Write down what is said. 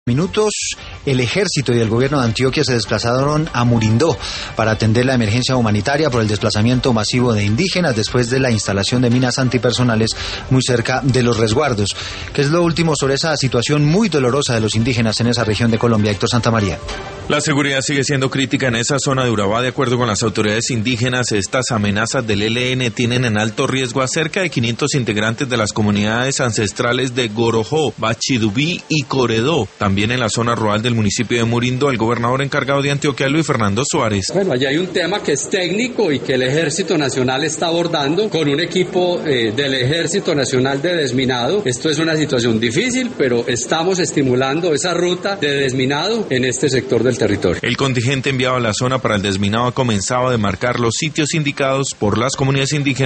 Minutos, el ejército y el gobierno de Antioquia se desplazaron a Murindó para atender la emergencia humanitaria por el desplazamiento masivo de indígenas después de la instalación de minas antipersonales muy cerca de los resguardos. ¿Qué es lo último sobre esa situación muy dolorosa de los indígenas en esa región de Colombia? Héctor Santamaría. La seguridad sigue siendo crítica en esa zona de Urabá. De acuerdo con las autoridades indígenas, estas amenazas del ELN tienen en alto riesgo a cerca de 500 integrantes de las comunidades ancestrales de Gorojó, Bachidubí y Coredó. También en la zona rural del municipio de Murindó, el gobernador encargado de Antioquia, Luis Fernando Suárez. Bueno, allá hay un tema que es técnico y que el Ejército Nacional está abordando con un equipo del Ejército Nacional de desminado. Esto es una situación difícil, pero estamos estimulando esa ruta de desminado en este sector del territorio. El contingente enviado a la zona para el desminado ha comenzado a demarcar los sitios indicados por las comunidades indígenas